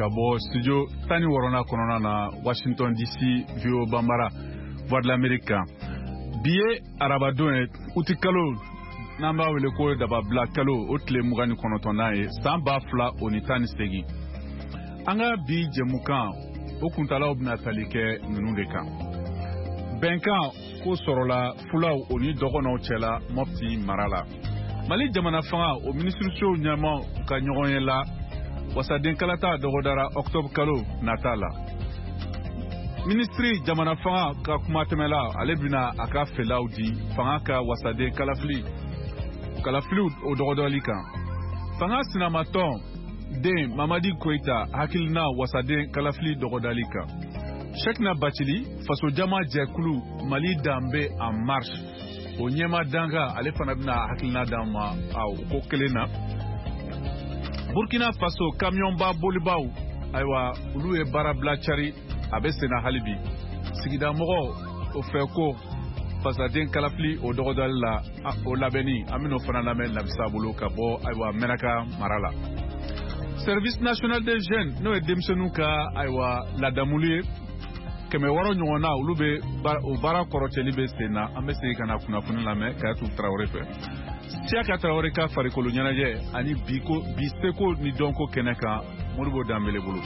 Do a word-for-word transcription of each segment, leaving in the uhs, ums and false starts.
Kabo, studio Tani Warona Konona, Washington D C, Vio Bambara, Voix de l'Amérique. Biye Arabadoué, Utikalo, Namba Wileko Daba Black Kalo, Otle Mugani Konotonae, Samba Fla, Onitani Stegi. Anga Bi Jemukan, Okuntala Obnatalike, Nunundeka. Benkan, Ko Sorola, Fula, Oni Dogono Chela, Mopti Marala. Mali Jamana Fanga, au ministre Sou Nyaman, Kanyoyela, Wasadin Kalata, Dogodara, Octobre Kalo, Natala. Ministri Jamana Fanga, Kakumatemela, Alebina, Aka Felaudi, Fanga Ka Wasadin Kalafli, Kalafli au Dogodolika. Fanga Sinamaton, Den, Mamadi Koita, Hakilna, Wasadin Kalafli, Dogodalika. Chekna Bachili, Faso Jama Djekulu, Mali Dambe en marche. O Nyema Danga, ale fana bina hakilina dama au ko kelena. Burkina Faso camion ba bolibaw aywa ulu e barabla chari abe sena halibi. Sigida mogo o feko fasadin kalafli o dogodal la o labeni amino fana lamen labisa bulu ka bo aywa menaka marala. Service national des jeunes no e demsenuka aywa la damulie keme waro nyona ulube o bara korocheli be sena amese kana kuna kuna lame ka tu Traoré fe tia ka Traoré ka fari kolonyana je ani biko biseko ni donko keneka muribo dambele bulu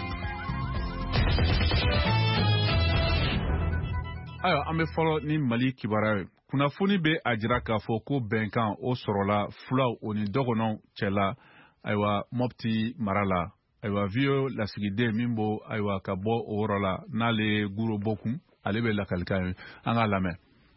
ayo ambe follow ni Mali kibara kuna funi be ajira ka foko benkan o sorola flaw oni dogonon chela aywa mopti marala aywa vio la sigide mimbo aywa kabo orola nale guro bokum alebe la kalka anga lame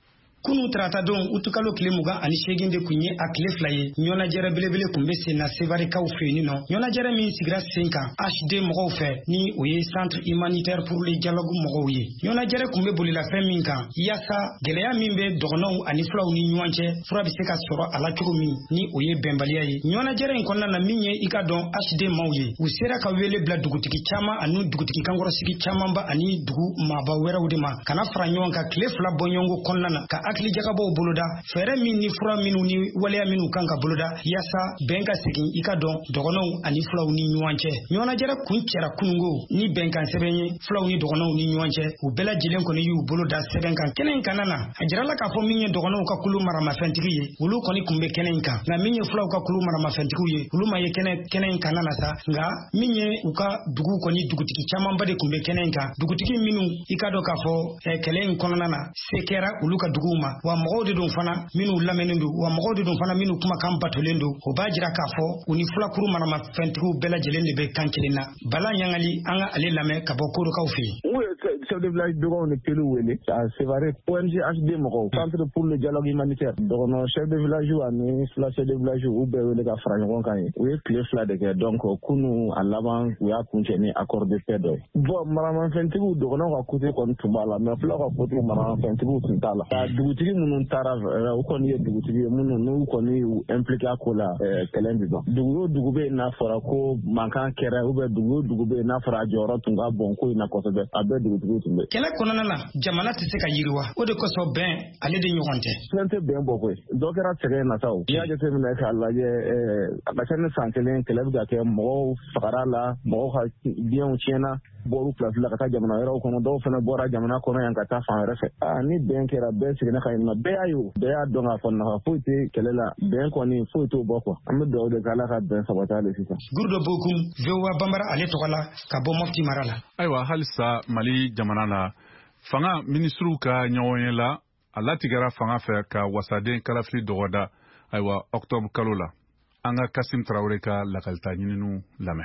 kunu trata don utukalo kile muga ani sheginde kunye akle flaye nyona jere belebele kumbe sena sevari ka ufeni no nyona jere min sigra cinq H D mo fe ni oye centre humanitaire pour le dialogue mo ye nyona jere kumbe bolila feminka yasa geleya mimbe dogono ani flaw ni nywanche fura biseka soro ala churumi ni oye bembalia ye nyona jere nkonna na minye ikadon H D mawye usera ka wele bla dugutiki chama anu dugutiki kangoro siki chama mba ani dugu maba wera udema kana franyonka kle fla bonyongo konna ka akli jakabo boloda fere min ni fura minu ni waleya minu kanka boloda yasa benka sigin ikadon dogono ani flaw ni nywanche nyona jere kunchera kunungo ni benka sebenye flaw ni dogono ni nywanche u bela jilen ko ni yu boloda sebenka kenen kanana ajirala ka fo minye dogono ka kulu marama fentikiye ulu koni kumbe kenenka na minye flaw ka kulu marama fentikuye ulu maye kenen kenen kanana sa nga minye uka dugu koni dugutiki chama mbade kumbe kenenka dugutiki minu ikado ka fo eh, kelen konana sekera ulu ka duguma wa mogodi don fana minu lamenendo wa mogodi don fana minu kuma kan batolendo o bajira ka fo uni fula kuru marama fentiku bela jelende be kankelina bala nyangali anga ale lame ka bokoro ka ufi chef de village dogon ne pelu wele c'est vrai O N G H D mo centre pour le dialogue humanitaire dogon chef de village wa ni fla chef de village ou be wele ka frangon kan we clé fla de que donc kunu à l'avant ou ya kuncheni accord de paix do bon marama fentiku dogon ka côté kon tumbala mais fla ka côté marama fentiku tuntala ta dugutigi munun tara o kon ye dugutigi munun no kon ni impliqué ko la kelen bido dugu dugube na fara ko mankan kera ou be dugu dugube na fara joro tunga bon ko ina ko be abe dugutigi kele konana na jamana tise ka yiriwa o de koso ben ale de nyonte plante ben bokwe dokera tere na taw ya je te mina ka la je eh abasane sankelen kele ga ke mo fakara la mo ha bien chena boru place la ka jamana era ko no do fana bora jamana ko no yanka ta fa refe ah ni ben kera ben sigina ka na be ayo be ya donga fonna ha fuite kele la ben ko ni fuito boko am do de kala ka ben sabata le sisa gurdo bokum vewa bambara ale tokola ka bo mofti marala aywa halisa Mali jamana la fanga ministru ka nyawoyen la alatigara fanga fe ka wasaden kalafli dogoda aywa octobre kalola anga Kasim Traoré ka lakalta nyinu lame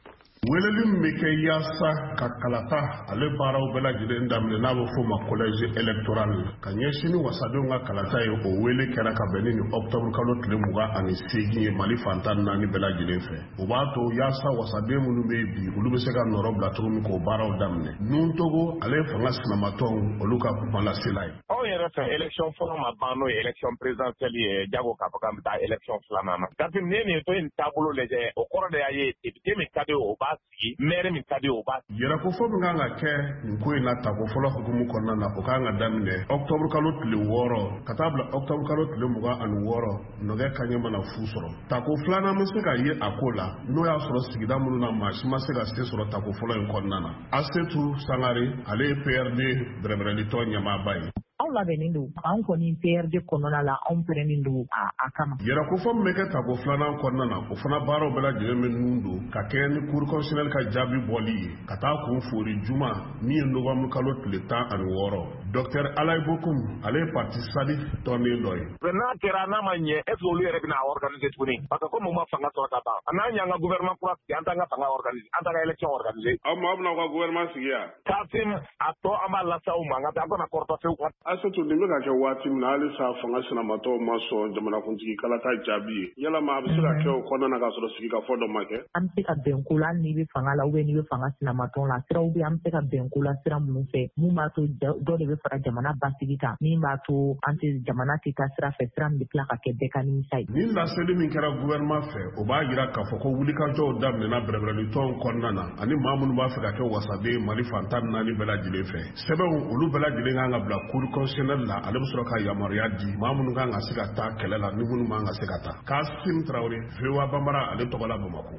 Welelum meke yasa ka kalata ale baraw bela jide ndamle na bo fo ma collège électoral ka nyeshini wasado nga kalata yo o wele kera ka benini octobre kalo tile muga ani segi Mali fantan nani bela jide fe o ba to yasa wasade munu be bi ulu be se ka noro bla trum ko baraw damne nun togo ale fanga sinamaton oluka pala silai anw yɛrɛ fɛ élection fɔlɔ ma ban n'o ye élection présidentielle ye jago k'a fɔ k'an bɛ taa élection filanan na parce que ne nin to in taabolo lajɛ o kɔrɔ de y'a ye député min ka di o b'a sigi maire min ka di o b'a sigi. Yɛrɛkofɔ min kan ka kɛ nin ko in na tako fɔlɔ hukumu kɔnɔna na o kan ka daminɛ octobre kalo tile wɔɔrɔ ka taa bila octobre kalo tile mugan ani wɔɔrɔ nɔgɛ kaɲɛ mana fu sɔrɔ. Tako filanan bɛ se ka ye a ko la n'o y'a sɔrɔ sigida minnu na maa si ma se ka se sɔrɔ tako fɔlɔ in kɔnɔna na. Asetu Sangare ale ye P R D bɛrɛbɛrɛlitɔ ɲɛmaaba ye. Anw labɛnnen don anw kɔni P R D kɔnɔna la anw pɛrɛnnen don a kama. Yɛrɛkofɔ min bɛ kɛ tako filanan kɔnɔna na o fana baaraw bɛɛ lajɛlen bɛ nun don ka kɛ ni cour constitutionnelle ka jaabi bɔli ye ka taa kun fori juma min ye novembre kalo tile tan ani wɔɔrɔ. Docteur Alaye Bokoum ale ye parti sadi tɔnden dɔ ye. N'a kɛra n'a ma ɲɛ est-ce que olu yɛrɛ bɛna organiser tuguni parce que comme u ma fanga sɔrɔ ka ban a n'a ɲɛ an ka gouvernement kura sigi an t'an ka fanga organiser an t'an ka élection organiser. Aw maa bɛna aw ka gouvernement sigi yan. Kasim a tɔ an b'a lase aw ma an ka taa an kana kɔrɔtɔfɛw kan. Asetu nin bɛ ka kɛ waati min na halisa fanga sinamatɔw ma sɔn jamanakuntigi kalata jaabi ye. Yalama a bɛ se ka kɛ o kɔnɔna na k'a sɔrɔ sigikafɔ dɔ ma kɛ. An bɛ se ka bɛn ko la hali n'i bɛ fanga la ou bien n'i bɛ fanga sinamatɔw la siraw bɛ an bɛ se ka bɛn ko la sira minnu fɛ mun b'a to dɔ de bɛ fara jamana basigi kan min b'a to an tɛ jamana tɛ taa sira fɛ sira min bɛ tila ka kɛ bɛɛ ka nimisa ye. Nin laseli min kɛra gouvernement fɛ o b'a jira k'a fɔ ko wulikajɔw daminɛna bɛrɛbɛrɛlitɔnw kɔnɔna na ani maa minnu b'a fɛ ka kɛ wasaden Mali fantan naani bɛɛ lajɛlen fɛ. Sɛbɛnw olu bɛɛ lajɛlen kan ka bila cour constitutionnelle la ale bɛ sɔrɔ ka yamaruya di maa minnu kan ka se ka taa kɛlɛ la ni minnu man ka se ka taa. Kasim Traoré V O A Bambara ale tɔgɔ la Bamako.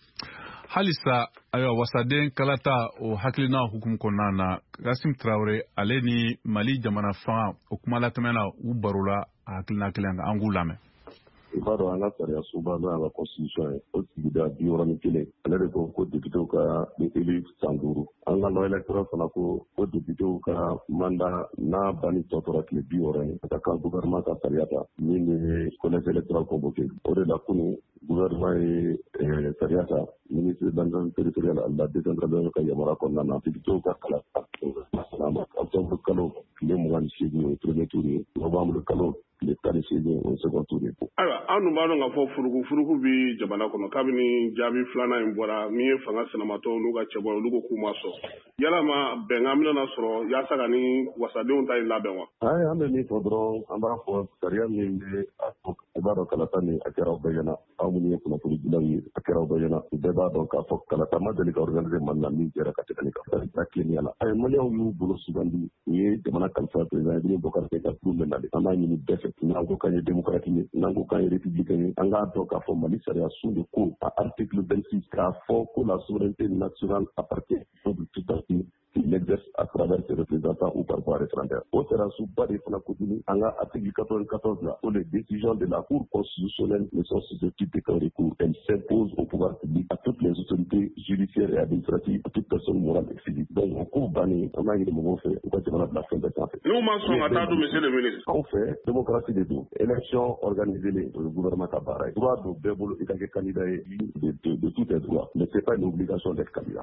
Halisa ayiwa wasaden kalata o hakilina hukumu kɔnɔna na Kasim Traoré ale ni Mali jamana fanga o kuma latɛmɛna u barola a hakilina kelen kan an k'u lamɛn. I b'a dɔn an ka sariya soba n'o y'an ka constitution ye o sigida bi wɔɔrɔ ni kelen ale de ko ko députéw ka ni élu san duuru an ka loi électorale fana ko ko députéw ka mandat n'a banni tɔ tora tile bi wɔɔrɔ ye ka kan gouvernement ka sariya ta min ye collège électoral convoqué o de la kunun gouvernement ye sariya ta ministre de l'administration territoriale ani la décentralisation ka yamaruya kɔnɔna na députéw ka kalan octobre kalo tile mugan ni seegin o ye premier tour ye novembre kalo tile tan ni seegin o ye second tour ye. Ayiwa an dun b'a dɔn k'a fɔ furugu furugu bi jamana kɔnɔ kabini jaabi filanan in bɔra min ye fanga sinamatɔw n'u ka cɛbɔ olu ko k'u ma sɔn yalama bɛnkan bɛna sɔrɔ yaasa ka ni wasadenw ta in labɛn wa. Ayi an bɛ min fɔ dɔrɔn an b'a fɔ sariya min bɛ a fɔ i b'a dɔn kalata ni a kɛra aw bɛɛ ɲɛna aw minnu ye kunnafoni dilaw ye a kɛra aw bɛɛ ɲɛna u bɛɛ b'a dɔn k'a fɔ kalata ma deli ka organiser Mali la min kɛra ka tɛmɛ ni ka fɛn ta tilennenya la. Ayi maliyɛnw y'u bolo sugandi u ye jamana kalifa président Ibrahim Boubacar Keïta ka tuuru bɛ nalen an b'a ɲini bɛɛ fɛ n'an ko k'an ye démocratie ye n'an ko k'an ye républicain ye an k'a dɔn k'a fɔ Mali sariya sun de ko a article vingt-six k'a fɔ ko la souveraineté nationale appartient au peuple tout entier qui l'exerce à travers ses représentants ou par voie référendaire. Au sera sous bas de fana continue en article quatre-vingt-quatorze là où les décisions de la Cour constitutionnelle ne sont susceptibles de qu'un recours. Elles s'imposent au pouvoir public, à toutes les autorités judiciaires et administratives, à toute personne morale et physique. Donc on court banni, on a eu le moment fait, on va demander la fin de temps. Nous marchons à table, monsieur le ministre. On fait démocratie des deux. Élection organisée le gouvernement Kabara. Droit de Bébolo et d'un candidat de, de, de tous les droits. Mais ce n'est pas une obligation d'être candidat.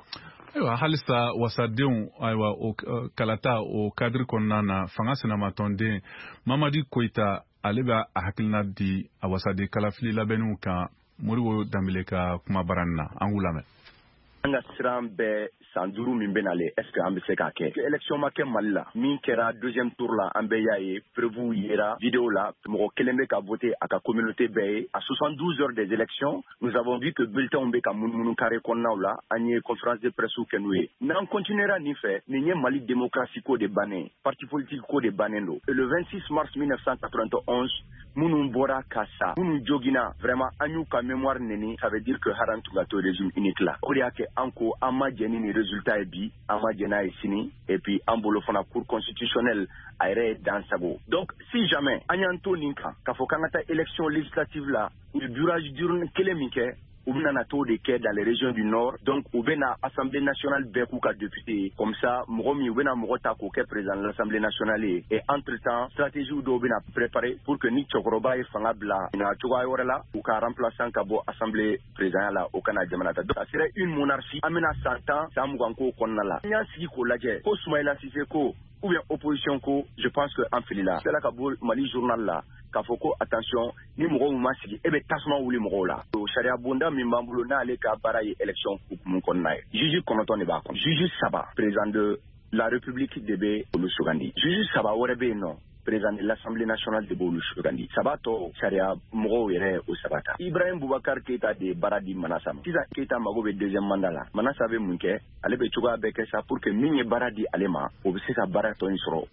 Halisa wasadenw ayiwa o kalata o kadiri kɔnɔna na fanga sinamatɔnden Mamadi Koita ale bɛ a hakilina di a wasaden kalafili labɛnniw kan Moribo Danbele ka kuma barani na an k'u lamɛn. An ka siran bɛɛ san duuru min bɛ nalen est-ce que an bɛ se k'a kɛ élection ma kɛ Mali la min kɛra deuxième tour la an bɛɛ y'a ye prévu yera vidéo la mɔgɔ kelen bɛ ka voter a ka communauté bɛɛ ye à soixante-douze heures des élections nous avons vu que bulletins bɛ ka munumunu carré kɔnɔnaw la an ye conférence de presse kɛ n'u ye n'an continuera nin fɛ nin ye Mali démocratie ko de bannen parti politique ko de bannen don le vingt-six mars mille neuf cent quatre-vingt-onze minnu bɔra ka sa minnu jogina vraiment an y'u ka mémoire neni ça veut dire que haran tun ka to régime unique la o de y'a kɛ an ko an ma jɛ ni nin résultat ye bi an ma jɛ n'a ye sini et puis an bolo fana cour constitutionnelle a yɛrɛ ye dan sago donc si jamais an y'an to nin kan k'a fɔ k'an ka taa élection législative la u ye durage d'urne kelen min kɛ u bɛna na to de kɛ dans les régions du nord donc u bɛna assemblée nationale bɛɛ k'u ka député comme ça mɔgɔ min u bɛna mɔgɔ ta k'o kɛ président de l'assemblée nationale ye et entre temps stratégie dɔw bɛna préparer pour que ni cɛkɔrɔba ye fanga bila na cogoya wɛrɛ la u ka remplaçant ka bɔ assemblée président la o kana jamana ta donc ça serait une monarchie an bɛna san tan san mugan ko kɔnɔna la an y'an sigi k'o lajɛ ko Soumaïla Cissé ko ou bien opposition ko je pense que an filila sela ka bɔ Mali journal la k'a fɔ ko attention ni mɔgɔw ma sigi e bɛ tasuma wuli mɔgɔw la o sariya bonda min b'an bolo n'ale ka baara ye élection hukumu kɔnɔna ye juge kɔnɔntɔn de b'a kɔnɔ juge saba président de la République de be olu sugandi juge saba wɛrɛ be yen nɔ président de l'Assemblée nationale de b'olu sugandi sabato sariya mɔgɔw yɛrɛ o sabata Ibrahim Boubacar Keita de baradi Manasa sisan Keita mago be deuxième mandat la Manasa be mun kɛ ale be cogoya bɛɛ kɛ sa pour que min ye baara di ale ma o be se ka baara tɔ in sɔrɔ.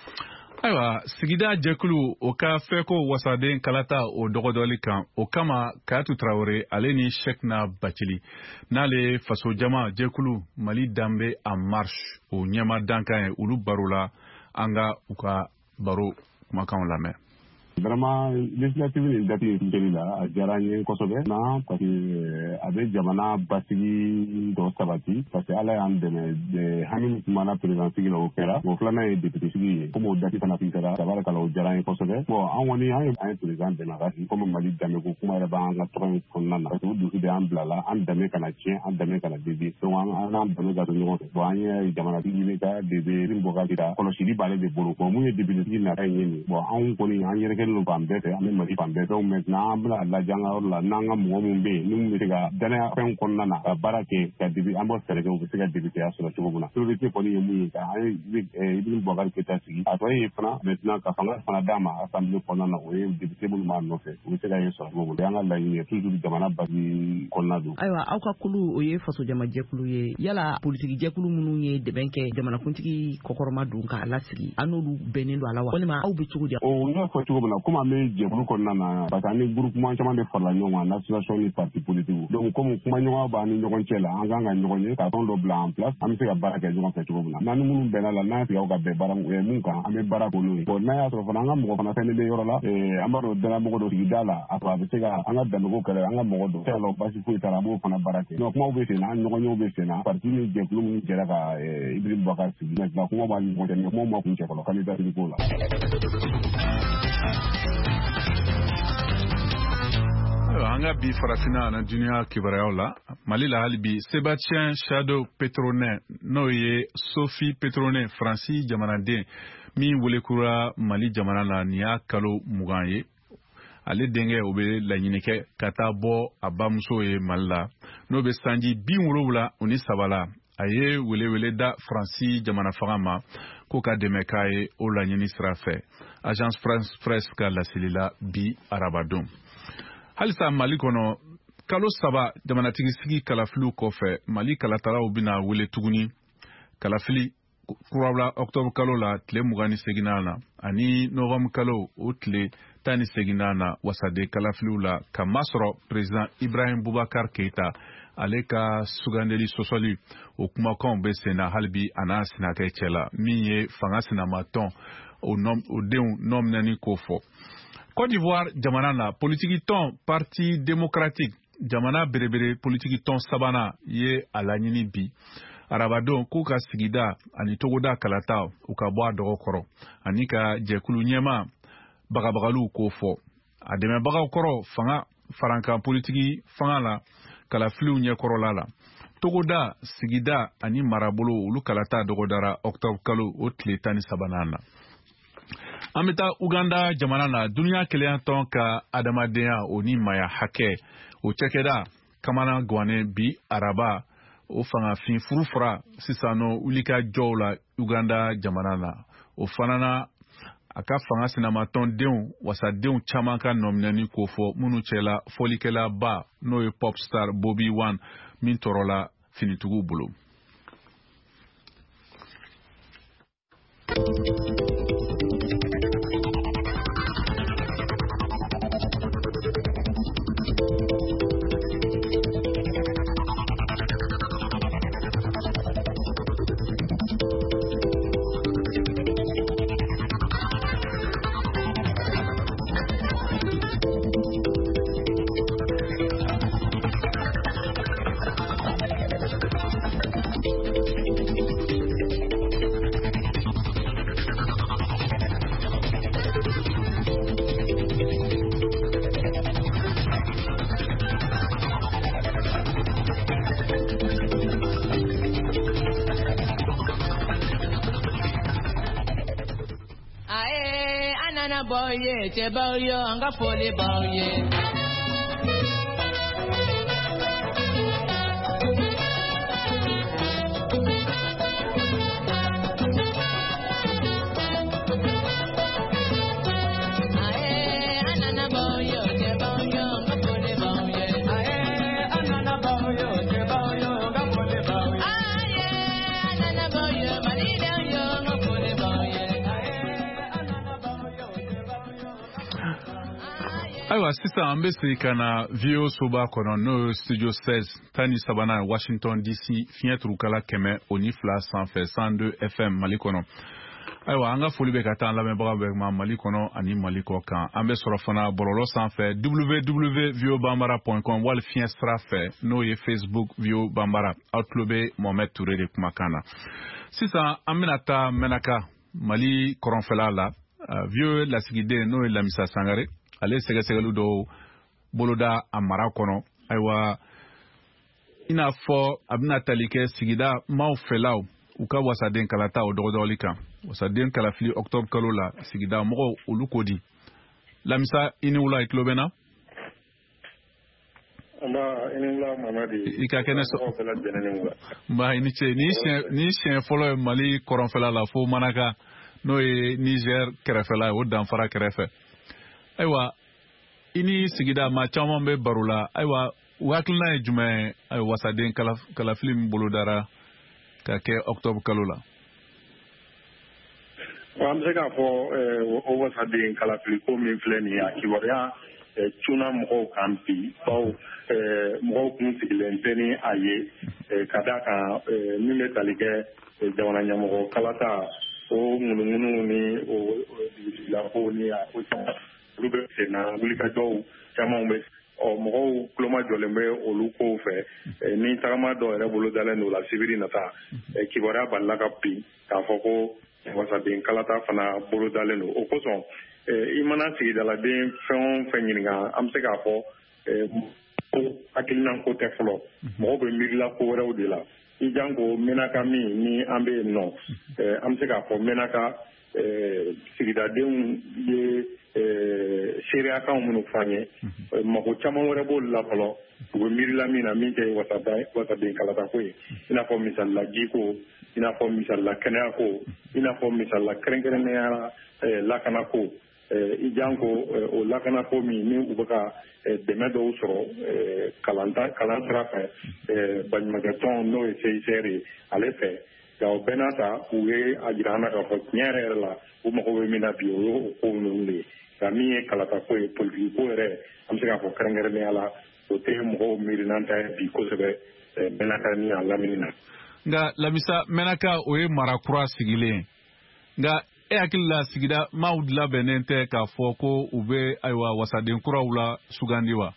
Ayiwa sigida jɛkulu o ka fɛko wasaden kalata o dɔgɔdɔli kan o kama Kayatu Traoré ale ni Cheikhna Bathily n'ale faso jama jɛkulu Mali danbe en marche o ɲɛma dankan ye olu baro la an ka u ka baro kumakanw lamɛn. Vraiment législative ni dati interi la a diyara n ye kosɛbɛ na parce que a bɛ jamana basigi dɔ sabati parce que ala y'an dɛmɛ hami kumana président sigi la o kɛra o filanan ye député sigi ye comme o dati fana tun kɛra tabarakala o diyara n ye kosɛbɛ bon an kɔni an ye an ye président dɛmɛ ka sigi comme Mali danbe ko kuma yɛrɛ b'an ka tɔgɔ in kɔnɔna na parce que o dusu de an bila la an danbe kana tiɲɛ an danbe kana debe donc an n'an danbe ka to ɲɔgɔn fɛ bon an ye jamanatigi ɲini ka debe rin bɔ ka kira kɔlɔsili b'ale de bolo bon mun ye député sigi nata ye nin bon anw kɔni an yɛrɛ no fan bɛɛ fɛ an bɛ Mali fan bɛɛ fɛ maintenant an bɛna lajɛ an ka yɔrɔ la n'an ka mɔgɔ minnu bɛ yen n'u bɛ se ka danaya fɛn kɔnɔna na ka baara kɛ ka député an b'o fɛɛrɛ kɛ u bɛ se ka députéya sɔrɔ cogo min na priorité kɔni ye mun ye ka an ye Ibrahim Boubacar Keita sigi a tɔ ye fana maintenant ka fanga fana d'a ma assemblée kɔnɔna na o ye député minnu b'a nɔfɛ u bɛ se ka ye sɔrɔ cogo min na an ka laɲini ye toujours jamana basi kɔnɔna don. Ayiwa aw ka kulu o ye faso jama jɛkulu ye yala politiki jɛkulu minnu ye dɛmɛ kɛ jamanakuntigi kɔkɔrɔma don k'a lasigi an n'olu bɛnnen don a la wa walima aw bɛ cogo di. O n y'a fɔ cogo min na komi an bɛ jɛkulu kɔnɔna na parce que an ni groupement caman de farala ɲɔgɔn kan l'association ni parti politique donc comme kuma ɲɔgɔn b'an ni ɲɔgɔn cɛ la an kan ka ɲɔgɔn ye ka tɔn dɔ bila en place an bɛ se ka baara kɛ ɲɔgɔn fɛ cogo min na n'an ni minnu bɛnna la n'an tigɛ ka bɛn baara mun kan an bɛ baara k'olu ye bon n'a y'a sɔrɔ fana an ka mɔgɔ fana fɛn bɛ yɔrɔ la an b'a dɔn danamɔgɔ dɔ sigida la a sɔrɔ a bɛ se ka an ka danbew kɛlɛ an ka mɔgɔ dɔ tɛ la basi foyi t'a la an b'o fana baara kɛ donc kumaw bɛ sen na ɲɔgɔn yew bɛ sen na parti ni jɛkulu minnu jɛra ka Ibrahim Boubacar sigi maintenant kuma b'a ni ɲɔgɔn cɛ mais kumaw ma kun cɛ fɔlɔ candidature ko la. An ka bi farafina na duniya kibaruyaw la Mali la hali bi Sébastien Shadow Petronet n'o ye Sophie Petronet Faransi jamanaden min welekura Mali jamana la nin y'a kalo mugan ye ale denkɛ o bɛ laɲini kɛ ka taa bɔ a bamuso ye Mali la n'o bɛ sanji bi wolonwula o ni saba la a ye welewele da Faransi jamana fanga ma ko ka dɛmɛ k'a ye o laɲini sira fɛ Agence France Presse ka laseli la bi arabadon. Halisa Mali kɔnɔ kalo saba jamanatigi sigi kalafiliw kɔfɛ Mali kalataraw bɛna wele tuguni kalafili kurawla octobre kalo la tile mugan ni seginna na ani novembre kalo o tile tan ni seginna na wasade kalafiliw la ka masɔrɔ président Ibrahim Boubacar Keita ale ka sugandeli sɔsɔli o kumakanw bɛ sen na halibi a n'a sinakɛ cɛ la min ye fanga sinamatɔn o denw nɔminɛni ko fɔ. Côte d'Ivoire jamana na politiki tɔn parti démocratique jamana berebere politiki tɔn sabana ye a laɲini bi arabadon k'u ka sigida ani togoda kalata u ka bɔ a dɔgɔ kɔrɔ ani ka jɛkulu ɲɛma bagabagaliw k'o fɔ a dɛmɛbagaw kɔrɔ fanga farankan politiki fanga la kalafiliw ɲɛkɔrɔla la togoda sigida ani marabolo olu kalata dɔgɔdara octobre kalo o tile tan ni sabanan na. An bɛ taa Uganda jamana na duniya kelen tɔn ka adamadenya o ni maya hakɛ o cɛkɛda kamana gwane bi araba o fanga fin furu fara sisan nɔ wulika jɔw la Uganda jamana na o fana na a ka fanga sinamatɔn denw wasadenw caman ka nɔminɛni ko fɔ minnu cɛla fɔlikɛla ba n'o ye pop star Bobby Wine min tɔɔrɔla finitigiw bolo. Boye, Chebayo, Anga Poli Boye. Ayiwa sisan an bɛ segin ka na V O soba kɔnɔ n'o ye studio seize tan ni sabanan Washington D C fiɲɛ turukala kɛmɛ o ni fila sanfɛ cent deux F M Mali kɔnɔ. Ayiwa an ka foli bɛ ka taa an lamɛnbaga bɛɛ ma Mali kɔnɔ ani Mali kɔ kan. An bɛ sɔrɔ fana bɔlɔlɔ sanfɛ w w w point v o banbara point com wali fiɲɛ sira fɛ n'o ye Facebook V O Banbara. Aw tulo bɛ Mohamed Touré de kumakan na. Sisan an bɛna taa Mɛnaka Mali kɔrɔnfɛla la. V O lasigiden n'o ye Lamisa Sangare. Ale sɛgɛsɛgɛlu dɔw boloda a mara kɔnɔ. Ayiwa i n'a fɔ a bɛna tali kɛ sigida maaw fɛlaw u ka wasaden kalata o dɔgɔdɔgɔli kan. Wasaden kalafili octobre kalo la sigida mɔgɔw olu ko di. Lamisa i ni wula i tulo bɛ na? I ka kɛnɛ sɔrɔ. Nba i ni ce ni siɲɛ fɔlɔ ye Mali kɔrɔnfɛla la fo Manaka n'o ye Niger kɛrɛfɛla ye o danfara kɛrɛfɛ. Ayiwa i ni sigida maa caman bɛ baro la. Ayiwa u hakilina ye jumɛn ye wasaden kalafili min bolodara ka kɛ octobre kalo la? An bɛ se k'a fɔ o wasaden kalafili ko min filɛ nin ye a kibaruya cunna mɔgɔw kan bi bawo mɔgɔw kun sigilen tɛ ni a ye ka d'a kan min bɛ tali kɛ jamana ɲɛmɔgɔ kalata o ŋunuŋunu ni o dugutigilako ni a ko caman olu bɛ sen na wulikajɔw caman bɛ ɔ mɔgɔw kulomajɔlen bɛ olu kow fɛ ni tagama dɔw yɛrɛ bolo dalen don la sibiri nata kibaruya balila ka bin k'a fɔ ko wasaden kalata fana bolo dalen don o kosɔn i mana sigidaladen fɛn o fɛn ɲininka an bɛ se k'a fɔ ko hakilina ko tɛ fɔlɔ mɔgɔw bɛ miirila ko wɛrɛw de la i jan ko Mɛnaka min ni an bɛ yen nɔ an bɛ se k'a fɔ Mɛnaka sigidadenw ye seereyakanw minnu f'an ye mago caman wɛrɛ b'olu la fɔlɔ u bɛ miirila min na min tɛ wasaden kalatako ye i n'a fɔ misalila jiko i n'a fɔ misalila kɛnɛyako i n'a fɔ misalila kɛrɛnkɛrɛnnenya lakanako i jan ko o lakanako min ni u bɛ ka dɛmɛ dɔw sɔrɔ kalan sira fɛ baɲumankɛtɔn n'o ye C I C R ye ale fɛ nka o bɛɛ n'a ta u ye a jira an na k'a fɔ tiɲɛ yɛrɛ yɛrɛ la u mago bɛ min na bi o ye o ko ninnu de ye nka min ye kalatako ye politiki ko yɛrɛ an bɛ se k'a fɔ kɛrɛnkɛrɛnnenya la o tɛ mɔgɔw miirinan ta ye bi kosɛbɛ Mɛnaka ni a lamini na. Nka Lamisa Mɛnaka o ye mara kura sigilen nka e hakili la sigida maaw labɛnnen tɛ k'a fɔ ko u bɛ ayiwa wasaden kuraw la sugandi wa?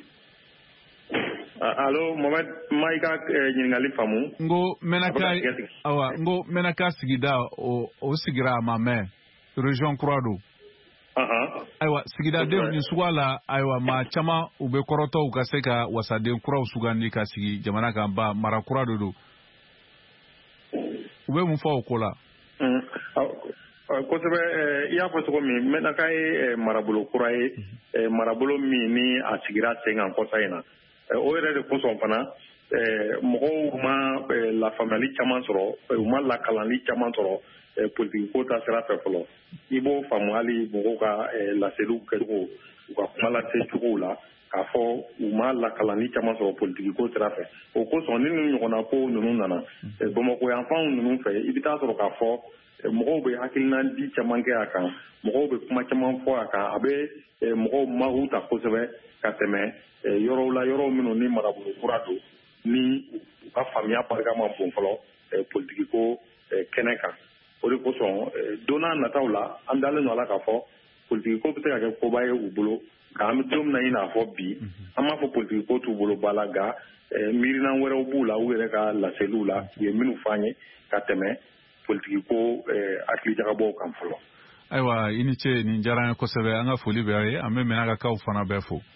Alo Mohamed ma i ka ɲininkali faamu. N ko Mɛnaka awa n ko Mɛnaka sigida o o sigira a ma mɛn région kura don. Ayiwa sigidadenw ni suguya la ayiwa maa caman u bɛ kɔrɔtɔ u ka se ka wasaden kuraw sugandi ka sigi jamana kan ba mara kura de don. U bɛ mun fɔ o ko la? Kosɛbɛ i y'a fɔ cogo min Mɛnaka ye marabolo kura ye marabolo min ni a sigira sen kan kɔsa in na o yɛrɛ de kosɔn fana mɔgɔw ma lafaamuyali caman sɔrɔ u ma lakalanli caman sɔrɔ politiki ko ta sira fɛ fɔlɔ i b'o faamu hali mɔgɔw ka laseliw kɛcogo u ka kuma lase cogow la k'a fɔ u ma lakalanli caman sɔrɔ politiki ko sira fɛ o kosɔn ni ninnu ɲɔgɔnna ko ninnu nana Bamakɔ yanfanw ninnu fɛ i bɛ taa sɔrɔ k'a fɔ mɔgɔw bɛ hakilina di caman kɛ a kan mɔgɔw bɛ kuma caman fɔ a kan a bɛ mɔgɔw magu ta kosɛbɛ ka tɛmɛ yɔrɔw la yɔrɔ minnu ni marabolo kura don ni u ka faamuya barika ma bon fɔlɔ politiki ko kɛnɛ kan o de kosɔn don n'a nataw la an dalen don a la k'a fɔ politiki ko bɛ se ka kɛ koba ye u bolo nka an bɛ don min na i n'a fɔ bi an b'a fɔ politiki ko t'u bolo ba la nka miirinan wɛrɛw b'u la u yɛrɛ ka laseliw la u ye minnu f'an ye ka tɛmɛ politiki ko hakili jagabɔw kan fɔlɔ. Ayiwa i ni ce nin diyara an ye kosɛbɛ an ka foli bɛ aw ye an bɛ Mɛnakakaw fana bɛɛ fo.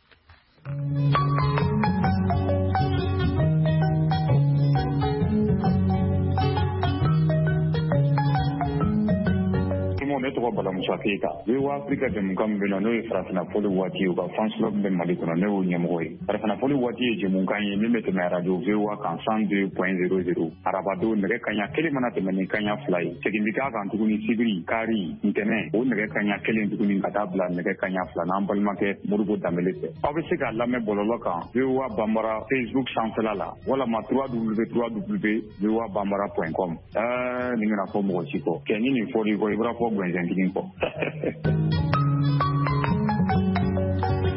Ne tɔgɔ Balamusa Keyita V O Afrika jɛmukan min bɛ yen n'o ye farafina fɔli waati ye u ka fan club bɛ Mali kɔnɔ ne y'o ɲɛmɔgɔ ye farafina fɔli waati ye jɛmukan ye min bɛ tɛmɛ radio V O A kan cent deux point zéro zéro arabadon nɛgɛ kaɲa kelen mana tɛmɛ ni kaɲa fila ye segin bɛ k'a kan tuguni sibiri kari ntɛnɛn o nɛgɛ kaɲa kelen tuguni ka taa bila nɛgɛ kaɲa fila n'an balimakɛ Modibo Danbele fɛ aw bɛ se k'a lamɛn bɔlɔlɔ kan V O A Banbara Facebook sanfɛla la walama w w w point v o a banbara point com ɛɛ nin bɛna fɔ mɔgɔ si kɔ kɛ ni nin fɔl'i kɔ i b'a fɔ ganzɛntigi kɔ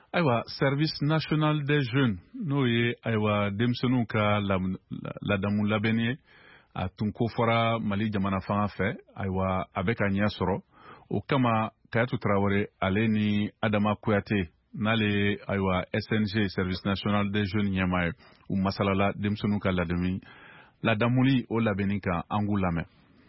Ayiwa service national des jeunes n'o ye ayiwa denmisɛnninw ka ladamu labɛnni ye a tun ko fɔra Mali jamana fanga fɛ ayiwa a bɛ ka ɲɛ sɔrɔ o kama Kayatu Traoré ale ni Adama Kuyate n'ale ayiwa S N G service national des jeunes ɲɛmaa ye u masalala denmisɛnninw ka ladamu ladamuli o labɛnni kan an k'u lamɛn.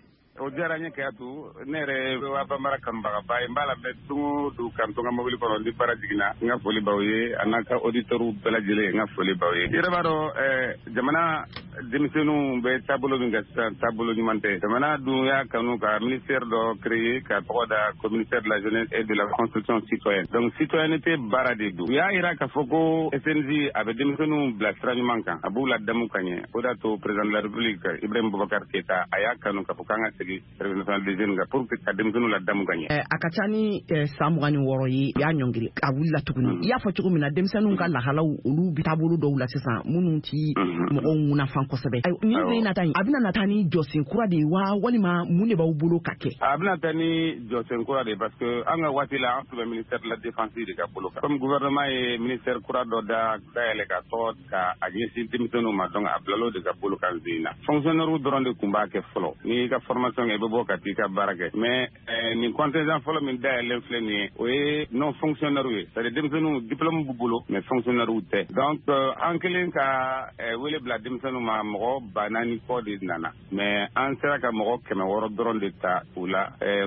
O diyara n ye Kayatu ne yɛrɛ waa banbara kanubagaba ye n b'a lamɛn don du kan to n ka mobili kɔnɔ ni baara jiginna n ka foli b'aw ye a n'a ka auditeurs bɛɛ lajɛlen n ka foli b'aw ye. I yɛrɛ b'a dɔn jamana denmisɛnninw bɛ taabolo min kan sisan taabolo ɲuman tɛ. Jamana dun y'a kanu ka ministère dɔ créer ka tɔgɔ da commissaire de la jeunesse et de la construction citoyenne. Donc citoyenneté baara de don. U y'a jira k'a fɔ ko S N G a bɛ denmisɛnninw bila sira ɲuman kan a b'u ladamu ka ɲɛ o de y'a to président de la république Ibrahim Boubacar Keita a y'a kanu k'a fɔ k'an ka segin service national des jeunes pour que ka denmisɛnninw ladamu ka ɲɛ. A ka ca ni san mugan ni wɔɔrɔ ye i y'a ɲɔngiri a wulila tuguni i y'a fɔ cogo min na denmisɛnninw ka lahalaw olu bi taabolo dɔw la sisan minnu ti mɔgɔw ŋunafan kosɛbɛ. Ni bɛ nata a bɛna nata ni jɔsen kura de wa walima mun de b'aw bolo ka kɛ? A bɛna taa ni jɔsen kura de parce que an ka waati la an tun bɛ ministère de la défense de ka bolo kan. Comme gouvernement ye ministère kura dɔ da dayɛlɛ ka tɔgɔ ka a ɲɛsin denmisɛnninw ma donc a bilal'o de ka bolo kan zen na. Fonctionnaire dɔrɔn de tun b'a kɛ fɔlɔ n'i ka formation kɛ i bɛ bɔ ka t'i ka baara kɛ mais nin contingent fɔlɔ min dayɛlɛn filɛ nin ye o ye non fonctionnaire ye c'est à dire denmisɛnninw diplôme b'u bolo mais fonctionnaire tɛ donc an kɛlen ka wele bila denmisɛnninw ma mɔgɔ ba naani kɔ de nana mais an sera ka mɔgɔ kɛmɛ wɔɔrɔ dɔrɔn de ta u la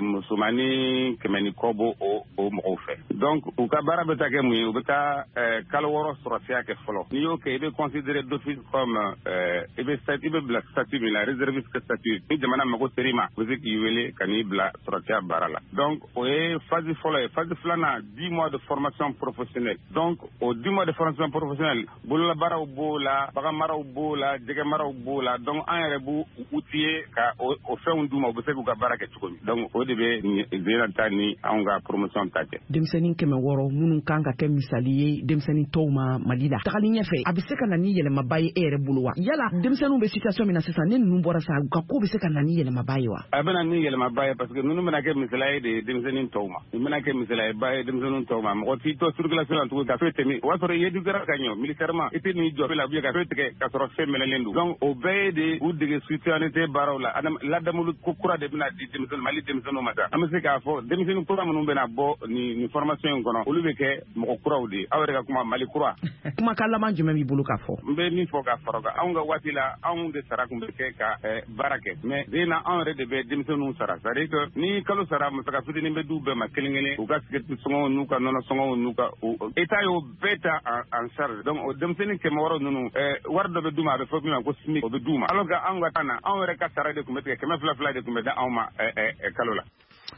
musomani kɛmɛ ni kɔ b'o o mɔgɔw fɛ donc u ka baara bɛ taa kɛ mun ye u bɛ taa kalo wɔɔrɔ sɔrɔsiya kɛ fɔlɔ n'i y'o kɛ i bɛ considérer d'office comme i bɛ i bɛ bila statut min na réserviste statut ni jamana mago ser'i ma u bɛ se k'i wele ka n'i bila sɔrɔsiya baara la donc o ye phase fɔlɔ ye phase filanan dix mois de formation professionnelle donc o dix mois de formation professionnelle bololabaaraw b'o la bagan maraw b'o la jɛgɛ maraw b'o la donc an yɛrɛ b'u outiller ka o fɛnw d'u ma u bɛ se k'u ka baara kɛ cogo min donc o de bɛ zena ta ni anw ka promotion ta kɛ. Denmisɛnnin kɛmɛ wɔɔrɔ minnu kan ka kɛ misali ye denmisɛnnin tɔw ma Mali la tagali ɲɛfɛ a bɛ se ka na ni yɛlɛmaba ye e yɛrɛ bolo wa yala denmisɛnninw bɛ situation min na sisan ne ninnu bɔra sa u ka ko bɛ se ka na ni yɛlɛmaba ye wa? A bɛ na ni yɛlɛmaba ye parce que ninnu bɛna kɛ misaliya ye de denmisɛnnin tɔw ma nin bɛna kɛ misaliya ba ye denmisɛnnin tɔw ma mɔgɔ t'i to circulation la tugun ka fɛn tɛmɛ o b'a sɔrɔ i éduquera ka ɲɛ militairement i tɛ n'i jɔ fɛn la ka fɛn tigɛ ka sɔrɔ fɛn mɛlɛlen don donc o bɛɛ ye de u dege citoyenneté baaraw la ladamu ko kura de bɛna di denmisɛnnin Mali denmisɛnninw ma sa an bɛ se k'a fɔ denmisɛnnin kura minnu bɛna bɔ nin nin formation in kɔnɔ olu bɛ kɛ mɔgɔ kuraw de aw yɛrɛ ka kuma Mali kura. Kumakan laban jumɛn b'i bolo k'a fɔ? N bɛ min fɔ k'a fara kan anw ka waati la anw de sara tun bɛ kɛ ka baara kɛ mais zena anw yɛrɛ de bɛ denmisɛnninw sara c'est à dire que ni kalo sara musaka fitinin bɛ d'u bɛɛ ma kelen kelen u ka sigɛriti sɔngɔw n'u ka nɔnɔ sɔngɔw n'u ka état y'o bɛɛ ta en charge donc o denmisɛnnin kɛmɛ wɔɔrɔ ninnu wari dɔ bɛ d'u ma a bɛ fɔ min ma ko S M I C o bɛ d'u ma alors que anw ka kan na anw yɛrɛ ka sara de tun bɛ tigɛ kɛmɛ fila fila de tun bɛ da anw ma kalo la.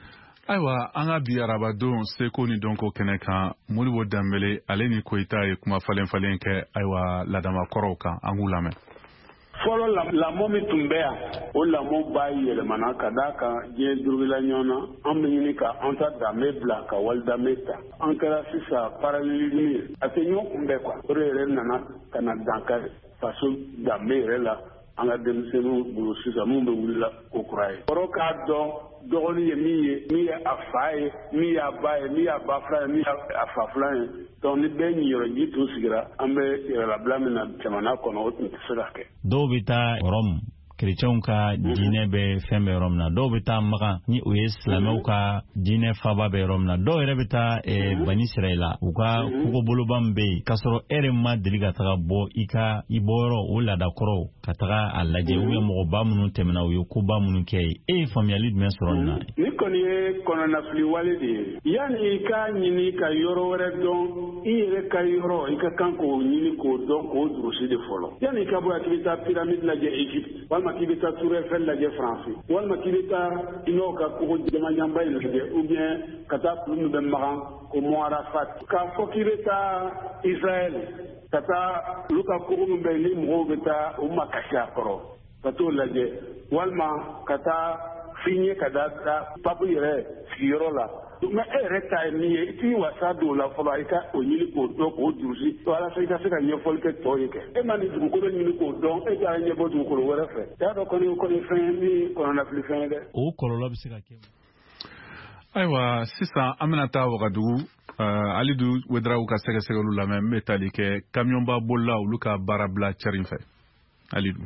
Ayiwa an ka bi arabadon seko ni dɔnko kɛnɛ kan Modibo Dembele ale ni Koyita ye kuma falen falen kɛ ayiwa ladama kɔrɔw kan an k'u lamɛn. Fɔlɔ lamɔ min tun bɛ yan o lamɔ b'a yɛlɛmana ka d'a kan diɲɛ durubila ɲɔgɔn na an bɛ ɲini ka an ta danbe bila ka wali danbe ta an kɛra sisan paralelisme ye a tɛ ɲɔgɔn kunbɛn quoi o de yɛrɛ nana ka na dankari faso danbe yɛrɛ la an ka denmisɛnninw bolo sisan minnu bɛ wulila ko kura ye kɔrɔ k'a dɔn dɔgɔnin ye min ye min ye a fa ye min y'a ba ye min y'a ba fila ye min y'a fa filan ye donc ni bɛɛ ɲiyɔrɔji tun sigira an bɛ yɛrɛlabila min na jamana kɔnɔ o tun tɛ se ka kɛ. Dɔw bɛ taa Rome kerecɛnw ka diinɛ bɛ fɛn bɛ yɔrɔ min na dɔw bɛ taa Makan ni o ye silamɛw ka diinɛ faba bɛ yɔrɔ min na dɔw yɛrɛ bɛ taa Bani Israila u ka kogoboloba min bɛ yen k'a sɔrɔ e yɛrɛ ma deli ka taga bɔ i ka i bɔyɔrɔ o laadakɔrɔw ka taga a lajɛ ou bien mɔgɔba minnu tɛmɛna u ye koba minnu kɛ ye e ye faamuyali jumɛn sɔrɔ nin na? Ni kɔni ye kɔnɔnafiliwale de ye yanni i ka ɲini ka yɔrɔ wɛrɛ dɔn i yɛrɛ ka yɔrɔ i ka kan k'o ɲini k'o dɔn k'o durusi de fɔlɔ yanni i ka bɔ yan k'i bɛ taa pyramide lajɛ Egypte walima k'i bɛ taa Tour Eiffel lajɛ France walima k'i bɛ taa Inɔ ka kogo jamanjanba in lajɛ ou bien ka taa kulu min bɛ Makan ko Mont Arafat k'a fɔ k'i bɛ taa Israël ka taa olu ka kogo min bɛ yen ni mɔgɔw bɛ taa u ma kasi a kɔrɔ ka t'o lajɛ walima ka taa fiɲɛ ka da papu yɛrɛ sigiyɔrɔ la nka e yɛrɛ ta ye min ye i t'i wasa don o la fɔlɔ i ka o ɲini k'o dɔn k'o durusi walasa i ka se ka ɲɛfɔli kɛ tɔw ye kɛ e ma nin dugukolo ɲini k'o dɔn e t'a ɲɛbɔ dugukolo wɛrɛ fɛ i y'a dɔn kɔni o kɔni fɛn ye min kɔnɔnafili fɛn ye dɛ. O kɔlɔlɔ bɛ se ka kɛ. Ayiwa sisan an bɛna taa Wagadugu Alidu Wedraw ka sɛgɛsɛgɛliw lamɛn n bɛ tali kɛ kamiyɔnba bolila olu ka baara bila cari fɛ Alidu.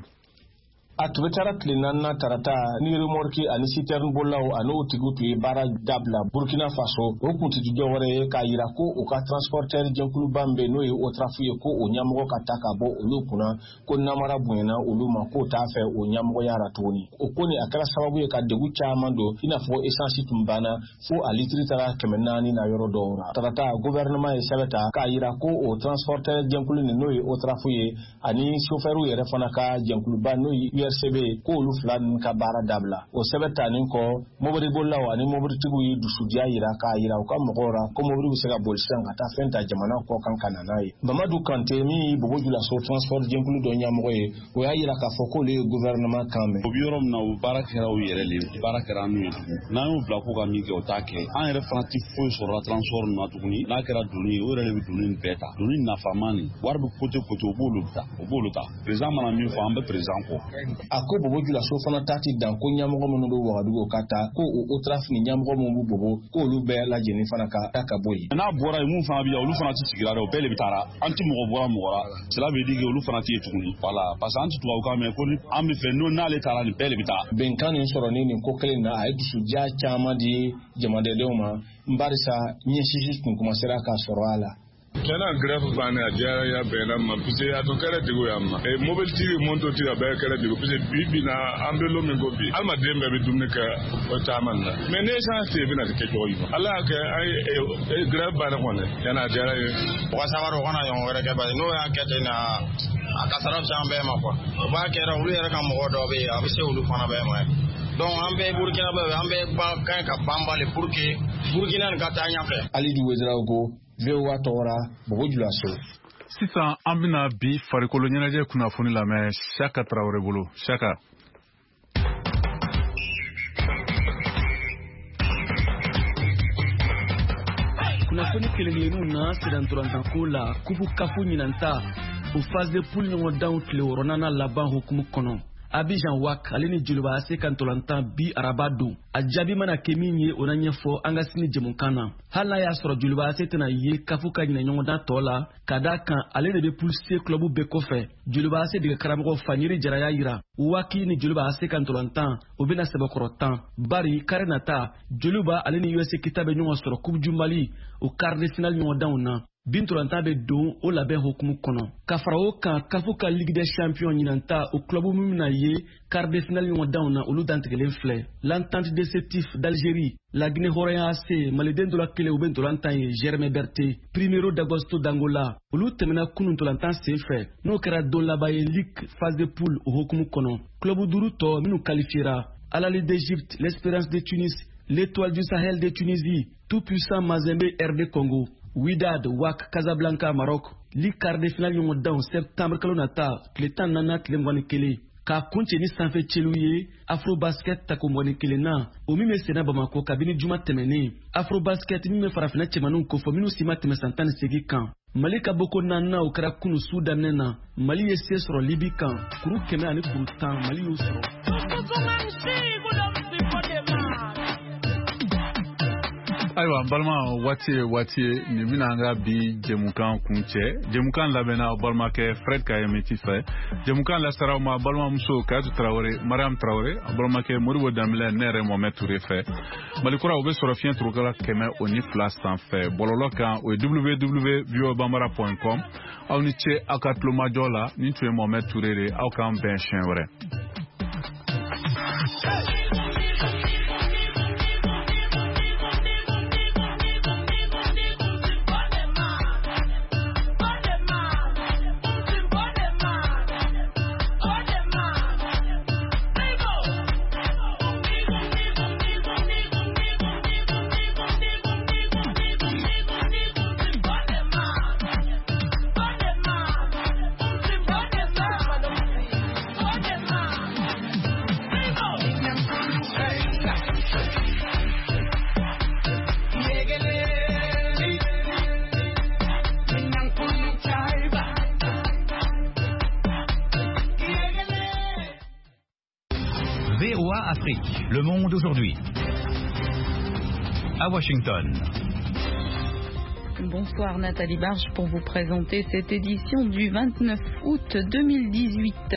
A tun bɛ taara tile naaninan tarata ni remorki ani citerne bolaw ani o tigiw tun ye baara dabila Burkina Faso o kun tɛ dɔwɛrɛ ye k'a jira ko u ka transporteur jɛkuluba min bɛ n'o ye Otrafu ye ko o ɲɛmɔgɔ ka ta ka bɔ olu kunna ko namara bonyana olu ma k'o t'a fɛ o ɲɛmɔgɔya la tuguni. O ko ni a kɛra sababu ye ka degun caman don i n'a fɔ essence tun banna fo a litiri taara kɛmɛ naani na yɔrɔ dɔw la. Tarata gouvernement ye sɛbɛn ta k'a jira ko o transporteur jɛkulu ni n'o ye Otrafu ye ani chauffeur yɛrɛ fana ka jɛkuluba n'o ye U R C B ko olu fila ninnu ka baara dabila. O sɛbɛn tanin kɔ mobili bolilaw ani mobilitigiw ye dusudiya yira k'a yira u ka mɔgɔw la ko mobili bɛ se ka boli sisan ka taa fɛn ta jamana kɔ kan ka na n'a ye. Mamadu Kante min ye Bobojulaso transport jɛkulu dɔ ɲɛmɔgɔ ye o y'a yira k'a fɔ k'olu ye gouvernement kan mɛn. O bi yɔrɔ min na o baara kɛra u yɛrɛ le baara kɛra n'u ye tugun n'an y'o bila k'u ka min kɛ o t'a kɛ an yɛrɛ fana tɛ foyi sɔrɔla transport ninnu na tuguni n'a kɛra doni ye o yɛrɛ de bɛ doni bɛɛ ta doni nafama nin wari bɛ kote kote o b'olu ta o b'olu ta président mana min fɔ an bɛ président kɔ. A ko Bobojulaso fana tati dan ko ɲɛmɔgɔ minnu bɛ Wagadugu ka taa ko o Otrafu ni ɲɛmɔgɔ minnu bɛ Bobo k'olu bɛɛ lajɛlen fana ka ta ka bɔ yen. N'a bɔra yen mun fana bɛ yan olu fana tɛ sigi la dɛ o bɛɛ de bɛ taa an tɛ mɔgɔ bɔra mɔgɔ la cela veut dire que olu fana tɛ yen tuguni voilà parce que an tɛ tubabukan mɛn ko an bɛ fɛ n'o n'ale taara nin bɛɛ de bɛ taa. Bɛnkan nin sɔrɔ ni nin ko kelen na a ye dusudiya caman di jamanadenw ma barisa ɲɛsisi tun commencera ka sɔrɔ a la. Kena grève bane a jara ya bena ma pise a to kere digo ya ma e mobile tiri monto tiri ba kere digo pise bibi na ambelo mi go bi alma dembe be dumne ka o taman na mais ne sa se bina ke joyi ala ke ay e grève bane kone yana jara ye wa samaro kona yon were ke ba no ya ke na aka saraf jambe ma ko ba ke ra ulu yere ka mo do be abise ulu fana be ma donc ambe Burkina be ambe ba kan ka bambale pour que Burkina ka tanya fe Alidu Wedraogo V O A Tora Bobojulaso. Sisan an bɛna bi farikolo ɲɛnajɛ kunnafoni lamɛn Saka Traoré bolo Saka. Kunnafoni kelen-kelenninw na siranturantanko la kupu kafu ɲinanta o phase de poule ɲɔgɔn danw tile wɔɔrɔnan laban hukumu kɔnɔ. Abidjan W A C ale ni Joliba A C ka ntolantan bi araba don a jaabi mana kɛ min ye o na ɲɛfɔ an ka sini jɛmukan na hali n'a y'a sɔrɔ Joliba A C tɛna ye kafu ka ɲinɛ ɲɔgɔndan tɔ la ka d'a kan ale de bɛ poule C club bɛɛ kɔfɛ Joliba A C dege karamɔgɔ Fanyiri Jara y'a yira W A C ni Joliba A C ka ntolantan o bɛna sɛbɛkɔrɔ tan bari kare nata Joliba ale ni U S Kita bɛ ɲɔgɔn sɔrɔ Coupe du Mali o quart de finale ɲɔgɔndanw na bin ntolantan bɛ don o labɛn hukumu kɔnɔ ka fara o kan kafu ka Ligue des Champions ɲinanta o club min bɛna ye quart de finale ɲɔgɔndanw na olu dantigɛlen filɛ l'Entente déceptif d'Algérie la Guinée Hɔrɔnya A C maliden dɔ la kelen u bɛ ntolantan ye Germain Berté Primero d'Agosto d'Angola olu tɛmɛna kunun ntolantan sen fɛ n'o kɛra don laban ye Ligue phase de poule o hukumu kɔnɔ club duuru tɔ minnu qualifiera Al Ahly d'Égypte, l'Espérance de Tunis, l'Étoile du Sahel de Tunisie, tout puissant Mazembe R D Congo, Wydad W A C Casablanca Maroc, Ligue quart de finale ɲɔgɔndanw septembre kalo nata tile tan ni naani tile mugan ni kelen k'a kuncɛ ni sanfɛ cɛliw ye Afrobasket tako mugan ni kelen na o min bɛ senna Bamako kabini juma tɛmɛnen Afrobasket min bɛ farafinna cɛmaninw kofɔ minnu si ma tɛmɛ san tan ni seegin kan Mali ka boko naaninan o kɛra kunu su daminɛ na Mali ye se sɔrɔ Libi kan kuru kɛmɛ ani kuru tan Mali y'o sɔrɔ. Ayiwa balima waati ye waati ye nin bɛna an ka bi jɛmukan kun cɛ jɛmukan labɛnna balimakɛ Fred Kayemeti fɛ jɛmukan lasaraw ma balimamuso Kayatu Traoré Mariam Traoré balimakɛ Modibo Danbɛlɛ ne yɛrɛ Mohamed Touré fɛ Malikura o bɛ sɔrɔ fiɲɛ turukala kɛmɛ o ni fila sanfɛ bɔlɔlɔ kan o ye w w w point voa bambara point com aw ni ce aw ka tulomajɔ la nin tun ye Mohamed Touré de aw k'an bɛn siɲɛ wɛrɛ. V O A Afrique, le monde aujourd'hui. à Washington. Bonsoir Nathalie Barge pour vous présenter cette édition du vingt-neuf août deux mille dix-huit.